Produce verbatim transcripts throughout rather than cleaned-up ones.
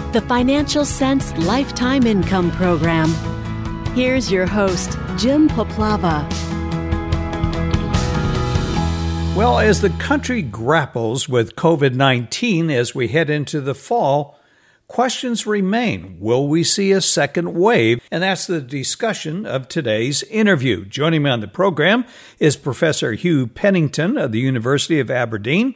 the Financial Sense Lifetime Income Program. Here's your host, Jim Poplava. Well, as the country grapples with covid nineteen as we head into the fall, questions remain. Will we see a second wave? And that's the discussion of today's interview. Joining me on the program is Professor Hugh Pennington of the University of Aberdeen.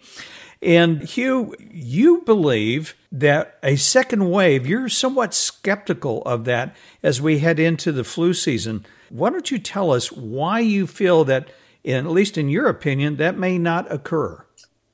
And Hugh, you believe that a second wave, you're somewhat skeptical of that as we head into the flu season. Why don't you tell us why you feel that, in, at least in your opinion, that may not occur?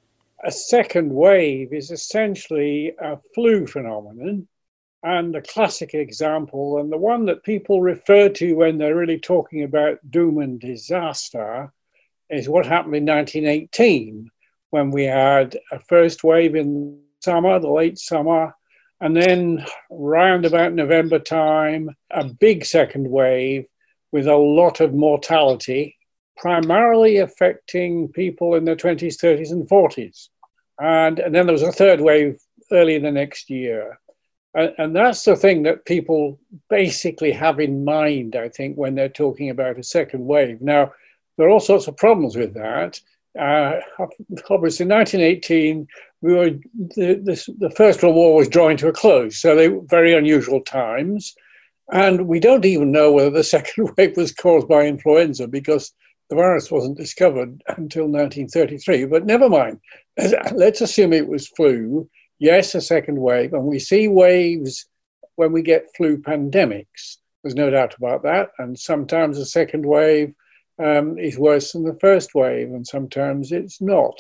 A second wave is essentially a flu phenomenon, and a classic example, and the one that people refer to when they're really talking about doom and disaster, is what happened in nineteen eighteen, when we had a first wave in summer, the late summer, and then round about November time, a big second wave with a lot of mortality, primarily affecting people in their twenties, thirties, and forties. And, and then there was a third wave early the next year. And, and that's the thing that people basically have in mind, I think, when they're talking about a second wave. Now, there are all sorts of problems with that. Uh, obviously, in nineteen eighteen, we were the, the, the First World War was drawing to a close, so they were very unusual times. And we don't even know whether the second wave was caused by influenza, because the virus wasn't discovered until nineteen thirty-three. But never mind. Let's assume it was flu. Yes, a second wave. And we see waves when we get flu pandemics. There's no doubt about that. And sometimes a second wave um, is worse than the first wave, and sometimes it's not.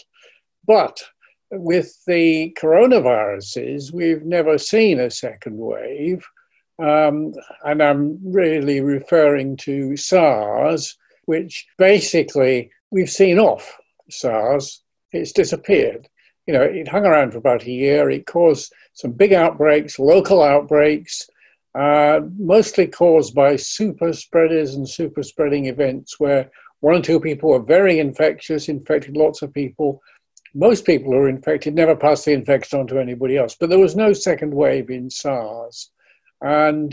But with the coronaviruses, we've never seen a second wave. Um, and I'm really referring to SARS, which basically we've seen off SARS. It's disappeared. You know, it hung around for about a year. It caused some big outbreaks, local outbreaks, uh, mostly caused by super spreaders and super spreading events where one or two people were very infectious, infected lots of people. Most people who were infected never passed the infection on to anybody else. But there was no second wave in SARS. And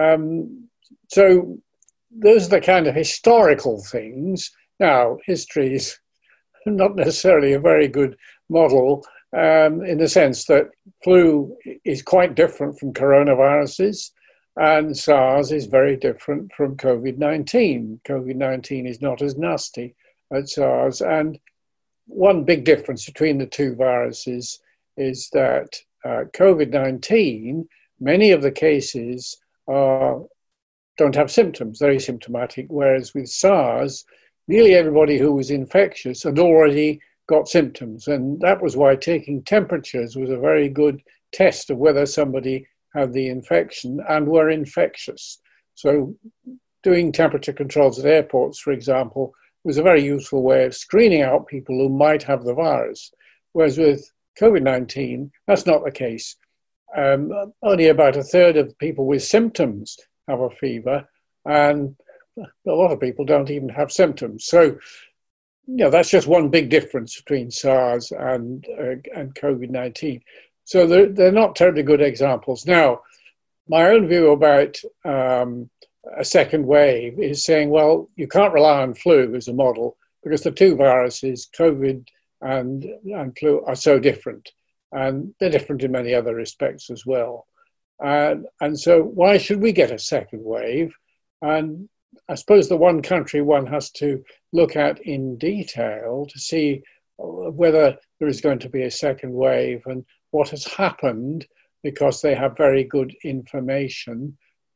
um, so those are the kind of historical things. Now, history is not necessarily a very good model um, in the sense that flu is quite different from coronaviruses, and SARS is very different from covid nineteen. covid nineteen is not as nasty as SARS. And one big difference between the two viruses is that uh, covid nineteen, many of the cases are don't have symptoms, they're asymptomatic, whereas with SARS, nearly everybody who was infectious had already got symptoms. And that was why taking temperatures was a very good test of whether somebody had the infection and were infectious. So doing temperature controls at airports, for example, was a very useful way of screening out people who might have the virus. Whereas with covid nineteen, that's not the case. Um, only about a third of people with symptoms have a fever, and a lot of people don't even have symptoms. So, you know, that's just one big difference between SARS and uh, and covid nineteen. So they're, they're not terribly good examples. Now, my own view about um, a second wave is saying, well, you can't rely on flu as a model because the two viruses, COVID and, and flu, are so different. And they're different in many other respects as well. And, and so why should we get a second wave? And I suppose the one country one has to look at in detail to see whether there is going to be a second wave and what has happened, because they have very good information,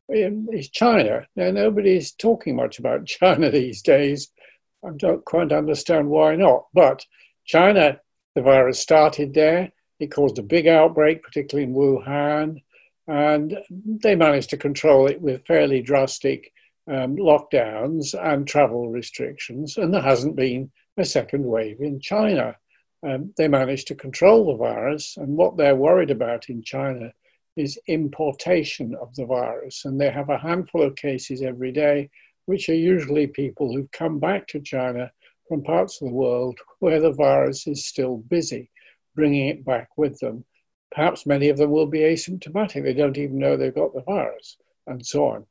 is China. Now, nobody's talking much about China these days. I don't quite understand why not. But China, the virus started there. It caused a big outbreak, particularly in Wuhan, and they managed to control it with fairly drastic um, lockdowns and travel restrictions, and there hasn't been a second wave in China. Um, they managed to control the virus, and what they're worried about in China is importation of the virus, and they have a handful of cases every day, which are usually people who've come back to China from parts of the world where the virus is still busy, bringing it back with them. perhaps many of them will be asymptomatic. They don't even know they've got the virus, and so on.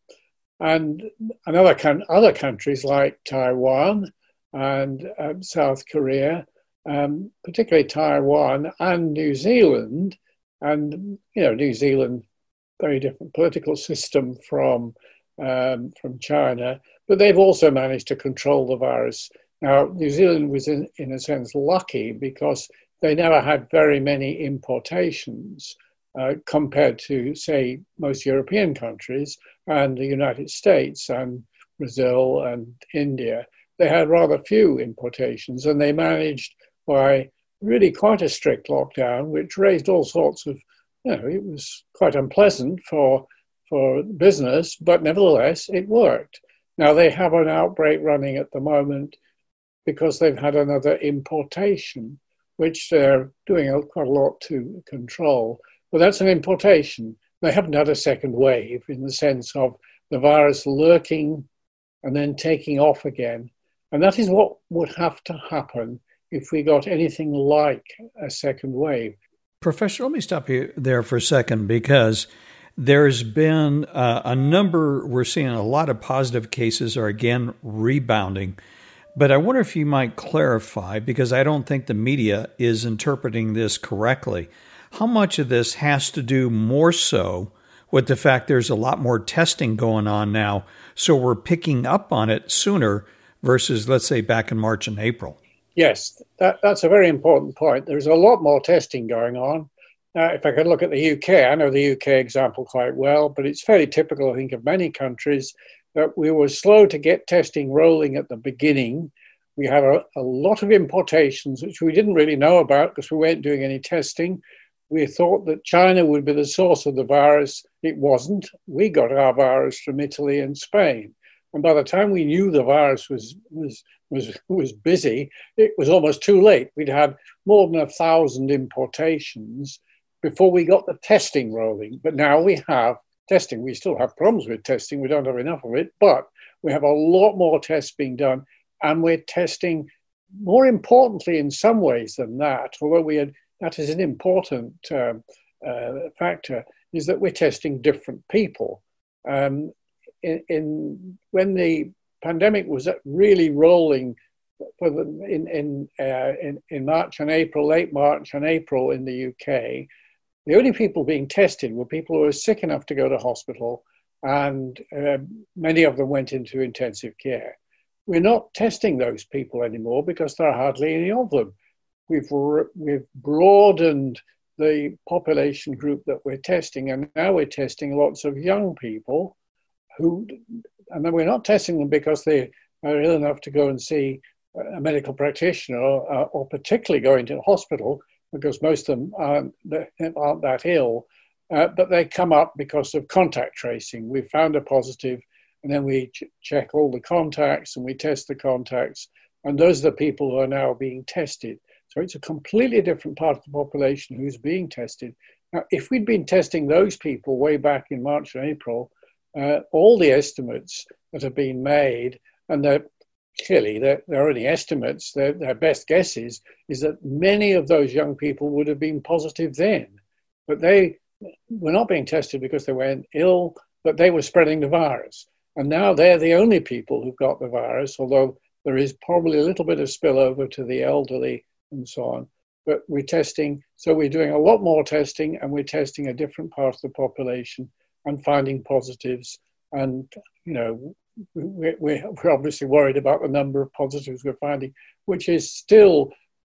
And another other countries like Taiwan and um, South Korea, um, particularly Taiwan and New Zealand, and you know New Zealand, very different political system from um, from China, but they've also managed to control the virus. Now, New Zealand was in, in a sense lucky because they never had very many importations uh, compared to, say, most European countries and the United States and Brazil and India. They had rather few importations, and they managed by really quite a strict lockdown, which raised all sorts of, you know, it was quite unpleasant for, for business, but nevertheless, it worked. Now, they have an outbreak running at the moment because they've had another importation, which they're doing quite a lot to control. But that's an importation. They haven't had a second wave in the sense of the virus lurking and then taking off again. And that is what would have to happen if we got anything like a second wave. Professor, let me stop you there for a second, because there's been uh, a number, we're seeing a lot of positive cases are again rebounding. But I wonder if you might clarify, because I don't think the media is interpreting this correctly. How much of this has to do more so with the fact there's a lot more testing going on now, so we're picking up on it sooner versus, let's say, back in March and April? Yes, that, that's a very important point. There's a lot more testing going on. Uh, if I could look at the U K, I know the U K example quite well, but it's fairly typical, I think, of many countries that we were slow to get testing rolling at the beginning. We had a, a lot of importations, which we didn't really know about because we weren't doing any testing. We thought that China would be the source of the virus. It wasn't. We got our virus from Italy and Spain. And by the time we knew the virus was was was was busy, it was almost too late. We'd had more than a thousand importations before we got the testing rolling. But now we have testing. We still have problems with testing. We don't have enough of it, but we have a lot more tests being done, and we're testing more importantly in some ways than that, although we had, that is an important um, uh, factor, is that we're testing different people. Um, in, in when the pandemic was really rolling for the, in in, uh, in in March and April, late March and April in the U K, the only people being tested were people who were sick enough to go to hospital, and uh, many of them went into intensive care. We're not testing those people anymore because there are hardly any of them. We've we've broadened the population group that we're testing, and now we're testing lots of young people who, and then we're not testing them because they are ill enough to go and see a medical practitioner or, or particularly going to the hospital, because most of them aren't, aren't that ill, uh, but they come up because of contact tracing. We found a positive, and then we ch- check all the contacts and we test the contacts, and those are the people who are now being tested. So it's a completely different part of the population who's being tested. Now, if we'd been testing those people way back in March and April, uh, all the estimates that have been made, and they're clearly they're, they're only estimates, their, their best guesses, is that many of those young people would have been positive then. But they were not being tested because they weren't ill, but they were spreading the virus. And now they're the only people who've got the virus, although there is probably a little bit of spillover to the elderly and so on. But we're testing, so we're doing a lot more testing, and we're testing a different part of the population and finding positives. And, you know, we're, we're obviously worried about the number of positives we're finding, which is still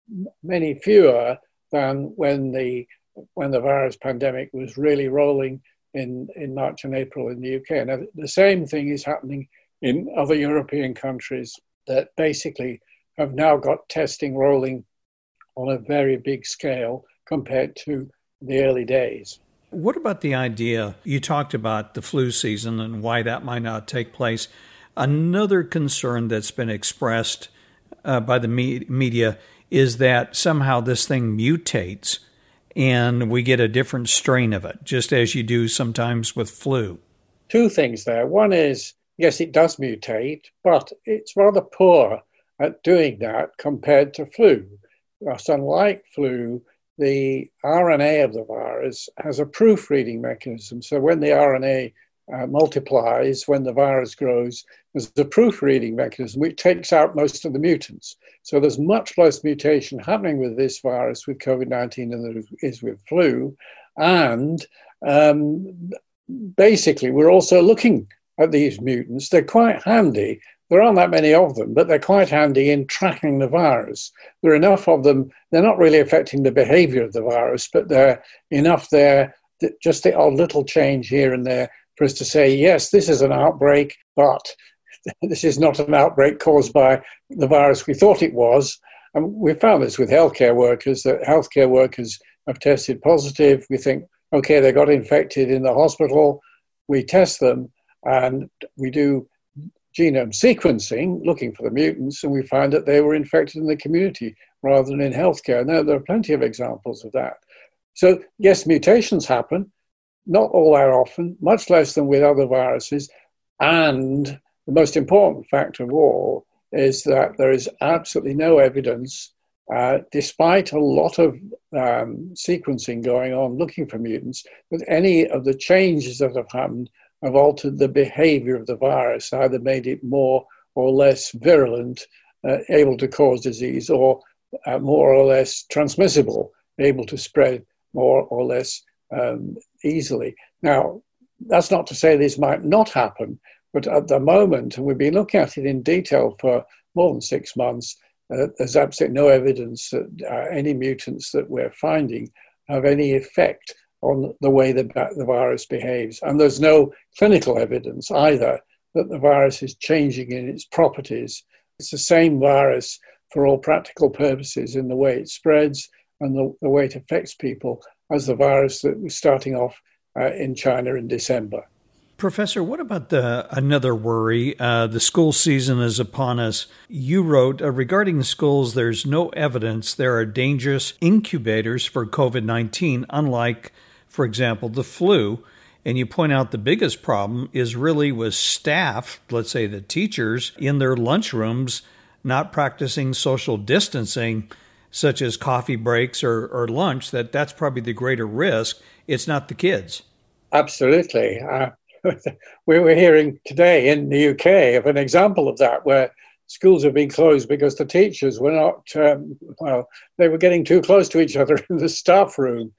many fewer than when the when the virus pandemic was really rolling in, in March and April in the U K. And the same thing is happening in other European countries that basically have now got testing rolling on a very big scale compared to the early days. What about the idea, you talked about the flu season and why that might not take place. Another concern that's been expressed uh, by the me- media is that somehow this thing mutates and we get a different strain of it, just as you do sometimes with flu. Two things there. One is, yes, it does mutate, but it's rather poor at doing that compared to flu. Because unlike flu, the R N A of the virus has a proofreading mechanism. So when the R N A uh, multiplies, when the virus grows, there's a proofreading mechanism which takes out most of the mutants. So there's much less mutation happening with this virus, with COVID nineteen, than there is with flu. And um, basically, we're also looking at these mutants. They're quite handy. There aren't that many of them, but they're quite handy in tracking the virus. There are enough of them. They're not really affecting the behavior of the virus, but they're enough there, that just the odd little change here and there for us to say, yes, this is an outbreak, but this is not an outbreak caused by the virus we thought it was. And we found this with healthcare workers, that healthcare workers have tested positive. We think, okay, they got infected in the hospital. We test them and we do genome sequencing, looking for the mutants, and we find that they were infected in the community rather than in healthcare. Now, there are plenty of examples of that. So, yes, mutations happen, not all that often, much less than with other viruses. And the most important factor of all is that there is absolutely no evidence, uh, despite a lot of um, sequencing going on looking for mutants, that any of the changes that have happened have altered the behavior of the virus, either made it more or less virulent, uh, able to cause disease, or uh, more or less transmissible, able to spread more or less um, easily. Now, that's not to say this might not happen, but at the moment, and we've been looking at it in detail for more than six months, uh, there's absolutely no evidence that uh, any mutants that we're finding have any effect on the way the, the virus behaves. And there's no clinical evidence either that the virus is changing in its properties. It's the same virus for all practical purposes in the way it spreads and the, the way it affects people as the virus that was starting off uh, in China in December. Professor, what about the another worry? Uh, the school season is upon us. You wrote, uh, regarding the schools, there's no evidence there are dangerous incubators for COVID nineteen, unlike, for example, the flu. And you point out the biggest problem is really with staff, let's say the teachers, in their lunchrooms, not practicing social distancing, such as coffee breaks or, or lunch, that that's probably the greater risk. It's not the kids. Absolutely. Uh, we were hearing today in the U K of an example of that, where schools have been closed because the teachers were not, um, well, they were getting too close to each other in the staff room.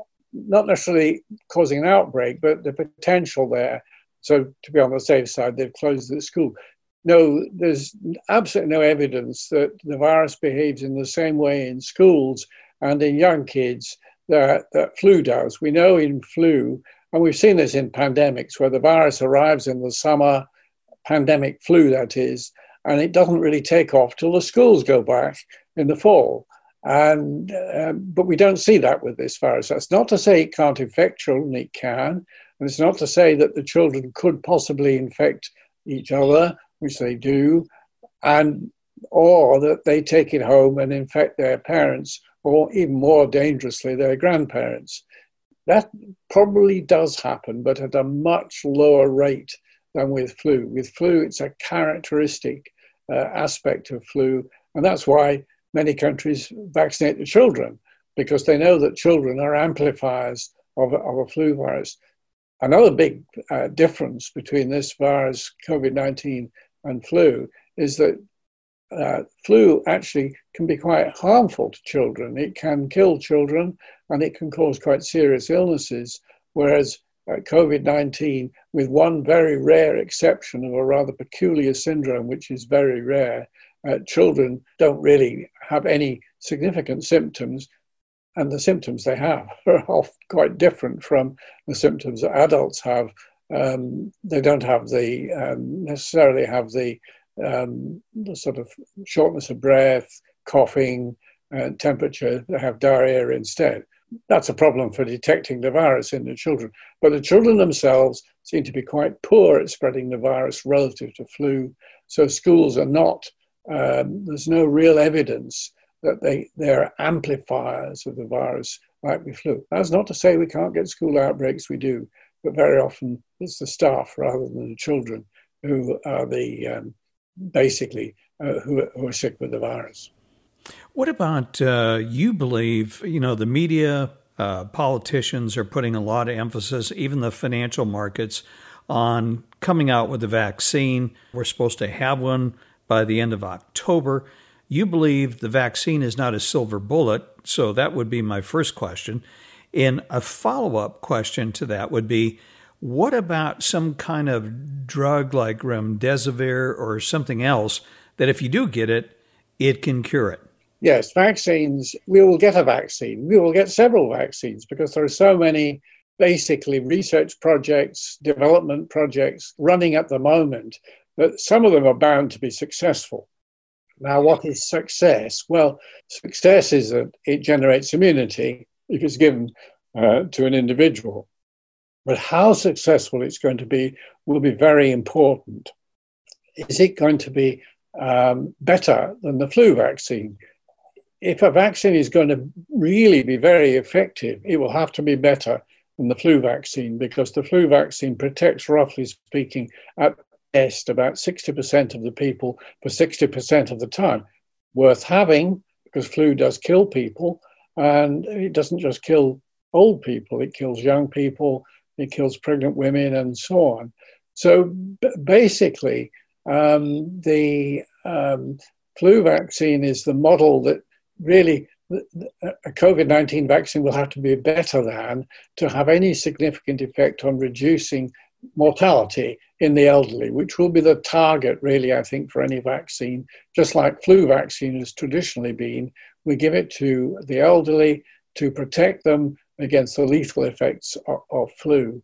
Not necessarily causing an outbreak, but the potential there. So to be on the safe side, they've closed the school. No, there's absolutely no evidence that the virus behaves in the same way in schools and in young kids that, that flu does. We know in flu, and we've seen this in pandemics, where the virus arrives in the summer, pandemic flu that is, and it doesn't really take off till the schools go back in the fall. And uh, but we don't see that with this virus. That's not to say it can't infect children, it can. And it's not to say that the children could possibly infect each other, which they do, and or that they take it home and infect their parents, or even more dangerously, their grandparents. That probably does happen, but at a much lower rate than with flu. With flu, it's a characteristic uh, aspect of flu, and that's why many countries vaccinate the children, because they know that children are amplifiers of, of a flu virus. Another big uh, difference between this virus, COVID nineteen, and flu is that uh, flu actually can be quite harmful to children. It can kill children and it can cause quite serious illnesses, whereas uh, COVID nineteen, with one very rare exception of a rather peculiar syndrome, which is very rare, Uh, children don't really have any significant symptoms, and the symptoms they have are often quite different from the symptoms that adults have. Um, they don't have the um, necessarily have the, um, the sort of shortness of breath, coughing, uh, temperature. They have diarrhea instead. That's a problem for detecting the virus in the children. But the children themselves seem to be quite poor at spreading the virus relative to flu. So schools are not Um, there's no real evidence that they, they're amplifiers of the virus like with flu. That's not to say we can't get school outbreaks, we do, but very often it's the staff rather than the children who are the, um, basically, uh, who, who are sick with the virus. What about uh, you believe, you know, the media, uh, politicians are putting a lot of emphasis, even the financial markets, on coming out with a vaccine. We're supposed to have one by the end of October. You believe the vaccine is not a silver bullet, so that would be my first question. And a follow-up question to that would be, what about some kind of drug like remdesivir or something else that if you do get it, it can cure it? Yes, vaccines, we will get a vaccine. We will get several vaccines because there are so many basically research projects, development projects running at the moment that some of them are bound to be successful. Now, what is success? Well, success is that it generates immunity if it's given uh, to an individual. But how successful it's going to be will be very important. Is it going to be um, better than the flu vaccine? If a vaccine is going to really be very effective, it will have to be better than the flu vaccine because the flu vaccine protects, roughly speaking, at best about sixty percent of the people for sixty percent of the time. Worth having because flu does kill people, and it doesn't just kill old people, it kills young people, it kills pregnant women and so on. So b- basically, um, the um, flu vaccine is the model that really a COVID nineteen vaccine will have to be better than to have any significant effect on reducing mortality in the elderly, which will be the target, really, I think, for any vaccine. Just like flu vaccine has traditionally been, we give it to the elderly to protect them against the lethal effects of, of flu.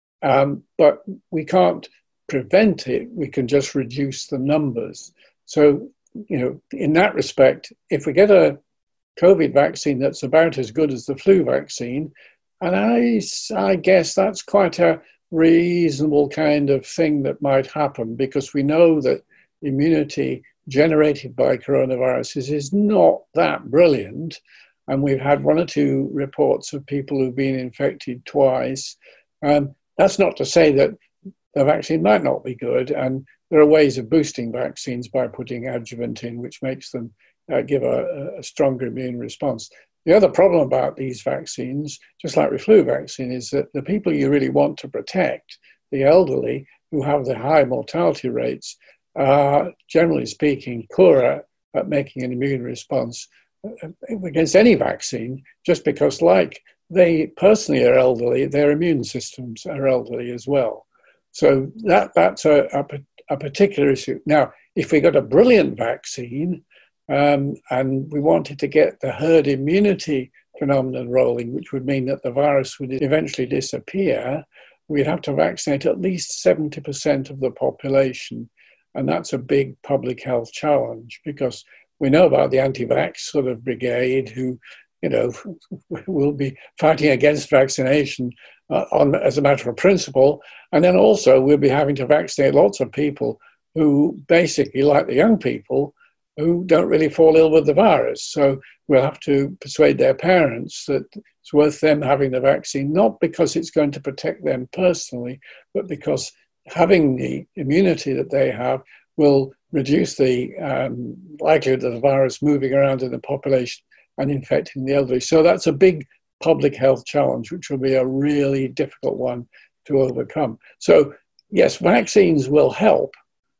Um, but we can't prevent it, we can just reduce the numbers. So, you know, in that respect, if we get a COVID vaccine that's about as good as the flu vaccine, and I, I guess that's quite a reasonable kind of thing that might happen because we know that immunity generated by coronaviruses is not that brilliant. And we've had one or two reports of people who've been infected twice. Um, that's not to say that the vaccine might not be good. And there are ways of boosting vaccines by putting adjuvant in, which makes them uh, give a, a stronger immune response. The other problem about these vaccines, just like with flu vaccine, is that the people you really want to protect, the elderly who have the high mortality rates, are generally speaking poorer at making an immune response against any vaccine, just because like they personally are elderly, their immune systems are elderly as well. So that that's a, a, a particular issue. Now, if we got a brilliant vaccine um, and we wanted to get the herd immunity phenomenon rolling, which would mean that the virus would eventually disappear, we'd have to vaccinate at least seventy percent of the population. And that's a big public health challenge because we know about the anti-vax sort of brigade who, you know, will be fighting against vaccination uh, on as a matter of principle. And then also we'll be having to vaccinate lots of people who basically, like the young people, who don't really fall ill with the virus. So we'll have to persuade their parents that it's worth them having the vaccine, not because it's going to protect them personally, but because having the immunity that they have will reduce the um, likelihood of the virus moving around in the population and infecting the elderly. So that's a big public health challenge, which will be a really difficult one to overcome. So yes, vaccines will help,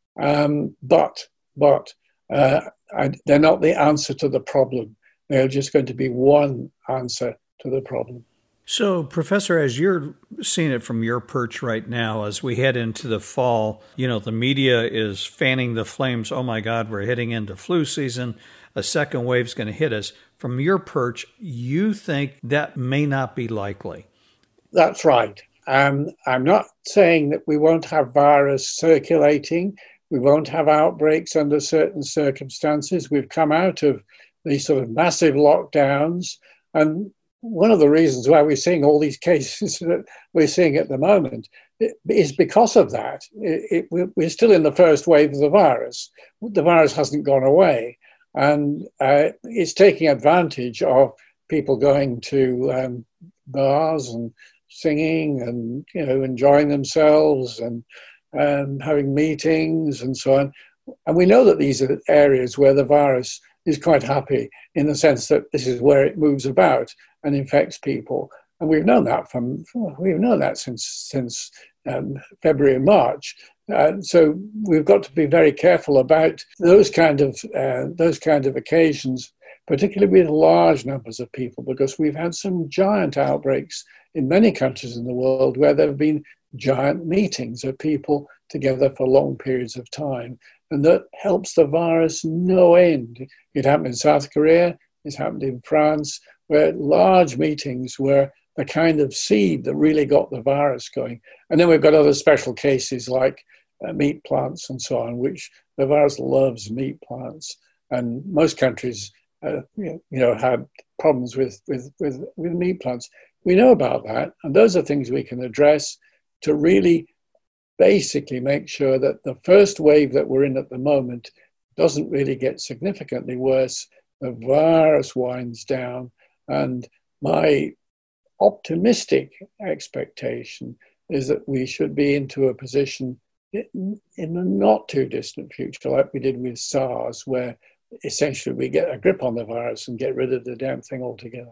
um, but but uh, they're not the answer to the problem. They're just going to be one answer to the problem. So, Professor, as you're seeing it from your perch right now, as we head into the fall, you know, the media is fanning the flames. Oh, my God, we're heading into flu season. A second wave is going to hit us. From your perch, you think that may not be likely. That's right. Um, I'm not saying that we won't have virus circulating. We won't have outbreaks under certain circumstances. We've come out of these sort of massive lockdowns, and one of the reasons why we're seeing all these cases that we're seeing at the moment is because of that. It, it, we're still in the first wave of the virus. The virus hasn't gone away. And uh, it's taking advantage of people going to um, bars and singing and, you know, enjoying themselves and um, having meetings and so on. And we know that these are areas where the virus is quite happy in the sense that this is where it moves about and infects people. And we've known that from we've known that since since um, February and March. Uh, so we've got to be very careful about those kind of uh, those kind of occasions, particularly with large numbers of people, because we've had some giant outbreaks in many countries in the world where there have been giant meetings of people together for long periods of time, and that helps the virus no end. It happened in South Korea, it's happened in France, where large meetings were the kind of seed that really got the virus going. And then we've got other special cases like uh, meat plants and so on, which the virus loves meat plants. And most countries, uh, you know, had problems with, with, with, with meat plants. We know about that, and those are things we can address to really basically make sure that the first wave that we're in at the moment doesn't really get significantly worse. The virus winds down, and my optimistic expectation is that we should be into a position in, in the not too distant future, like we did with SARS, where essentially we get a grip on the virus and get rid of the damn thing altogether.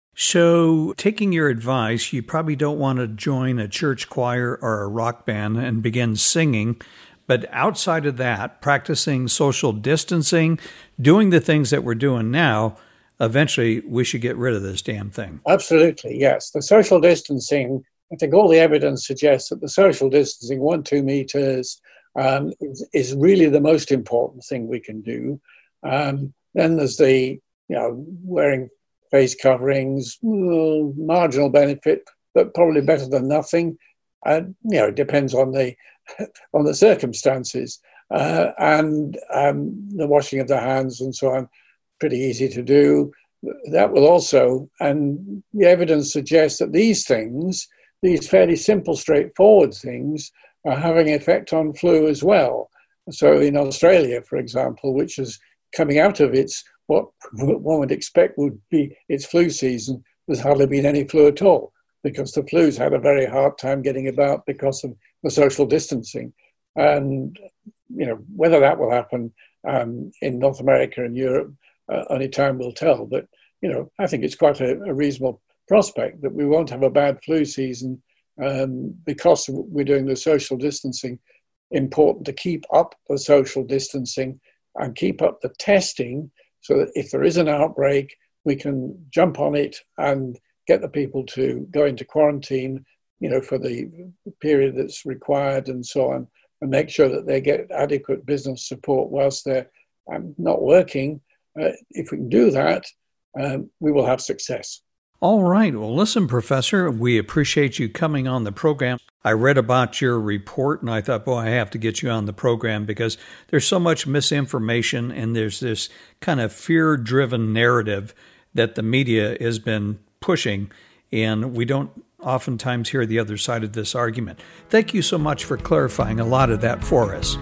So, taking your advice, you probably don't want to join a church choir or a rock band and begin singing. But outside of that, practicing social distancing, doing the things that we're doing now, eventually we should get rid of this damn thing. Absolutely, yes. The social distancing, I think all the evidence suggests that the social distancing, one, two meters, um, is, is really the most important thing we can do. Um, then there's the, you know, wearing face coverings, well, marginal benefit, but probably better than nothing. And, you know, it depends on the on the circumstances. Uh, and um, the washing of the hands and so on, pretty easy to do. That will also, and the evidence suggests that these things, these fairly simple, straightforward things, are having an effect on flu as well. So in Australia, for example, which is coming out of its, what one would expect would be its flu season, there's hardly been any flu at all, because the flu's had a very hard time getting about because of the social distancing. And, you know, whether that will happen um, in North America and Europe, uh, only time will tell. But, you know, I think it's quite a, a reasonable prospect that we won't have a bad flu season um, because we're doing the social distancing. Important to keep up the social distancing and keep up the testing so that if there is an outbreak, we can jump on it and get the people to go into quarantine, you know, for the period that's required and so on, and make sure that they get adequate business support whilst they're um, not working. Uh, if we can do that, um, we will have success. All right. Well, listen, Professor, we appreciate you coming on the program. I read about your report and I thought, boy, I have to get you on the program because there's so much misinformation and there's this kind of fear-driven narrative that the media has been pushing, and we don't oftentimes hear the other side of this argument. Thank you so much for clarifying a lot of that for us.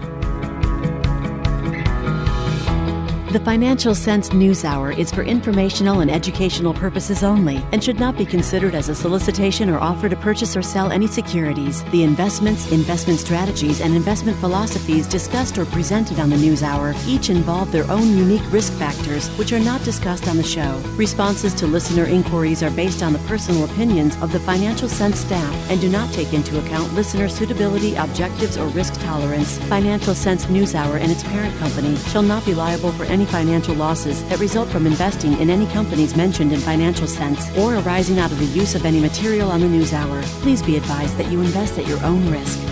The Financial Sense News Hour is for informational and educational purposes only and should not be considered as a solicitation or offer to purchase or sell any securities. The investments, investment strategies, and investment philosophies discussed or presented on the News Hour each involve their own unique risk factors, which are not discussed on the show. Responses to listener inquiries are based on the personal opinions of the Financial Sense staff and do not take into account listener suitability, objectives, or risk tolerance. Financial Sense News Hour and its parent company shall not be liable for any financial losses that result from investing in any companies mentioned in Financial Sense or arising out of the use of any material on the News Hour. Please be advised that you invest at your own risk.